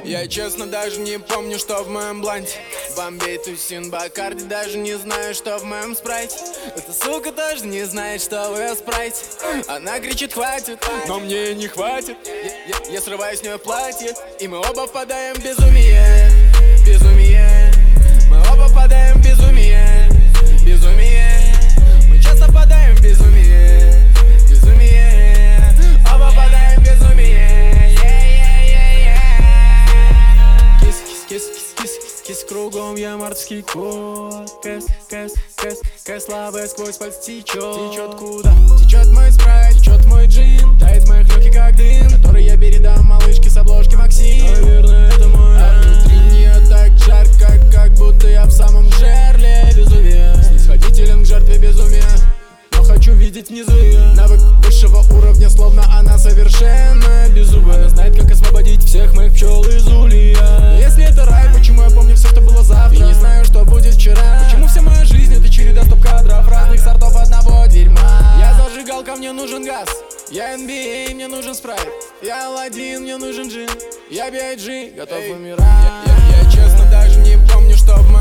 Я честно даже не помню, что в моем бланте. Бомбей, тусин, Бакарди, даже не знаю, что в моем спрайте. Эта сука тоже не знает, что в ее спрайте. Она кричит хватит, но мне не хватит. Я срываю с нее платье, и мы оба впадаем в безумие. Безумие. Мы оба впадаем в безумие. Безумие. Мы часто впадаем в безумие. Безумие. Оба впадаем в безумие. Кис кругом, я морский кот. Кэс лавы сквозь пальцы течет куда? Течет мой спрайт, течет мой джин. Тает в моих легких как дым, который я передам малышке с обложки Максим. Наверное, это мой внутри нее так жарко, как будто я в самом жерле безумия. Снисходителен к жертве безумия, но хочу видеть внизу ее. Навык высшего уровня, словно она совершенно беззубая. Она знает, как освободить всех моих пчел из улья. Если это рай, почему я помню все, что было завтра? И не знаю, что будет вчера. Почему вся моя жизнь — это череда стоп-кадров разных сортов одного дерьма? Я зажигалка, мне нужен газ. Я NBA, мне нужен спрайт. Я Аладдин, мне нужен джин. Я B.I.G, готов умирать. Я честно даже не помню, что в моей